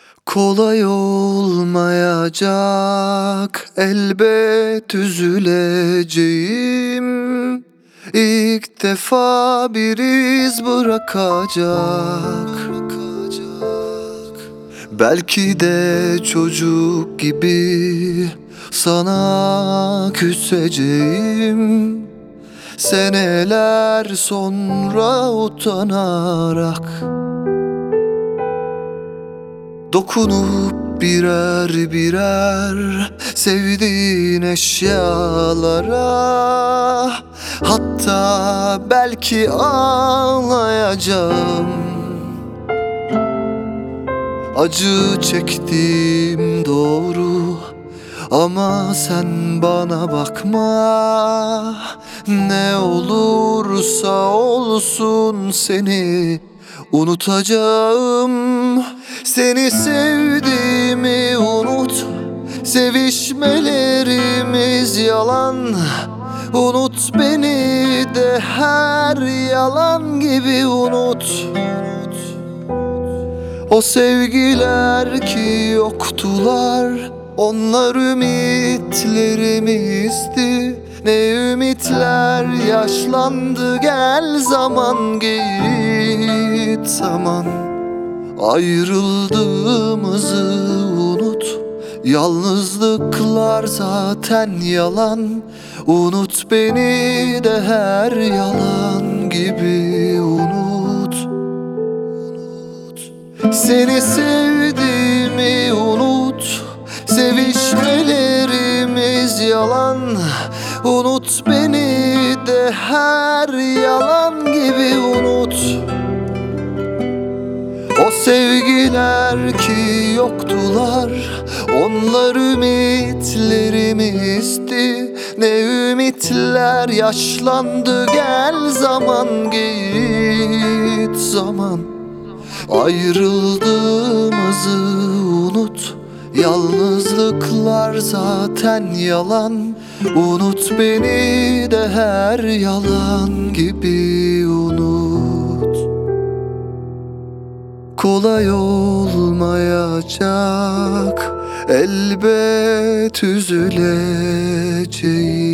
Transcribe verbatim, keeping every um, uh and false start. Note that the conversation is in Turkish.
Kolay olmayacak, elbet üzüleceğim. İlk defa bir iz bırakacak. Belki de çocuk gibi sana küseceğim. Seneler sonra utanarak dokunup birer birer sevdiğin eşyalara, hatta belki ağlayacağım. Acı çektiğim doğru ama sen bana bakma. Ne olursa olsun seni unutacağım. Seni sevdiğimi unut, sevişmelerimiz yalan. Unut beni de her yalan gibi unut. O sevgiler ki yoktular, onlar ümitlerimizdi. Ne ümitler yaşlandı, gel zaman git zaman. Ayrıldığımızı unut, yalnızlıklar zaten yalan. Unut beni de her yalan gibi unut. Seni sevdiğimi unut, sevişmelerimiz yalan. Unut beni de her yalan gibi unut. O sevgiler ki yoktular, onlar ümitlerimizdi. Ne ümitler yaşlandı, gel zaman git zaman. Ayrıldığımızı unut, yalnızlıklar zaten yalan. Unut beni de her yalan gibi unut. Kolay olmayacak, elbet üzüleceğim.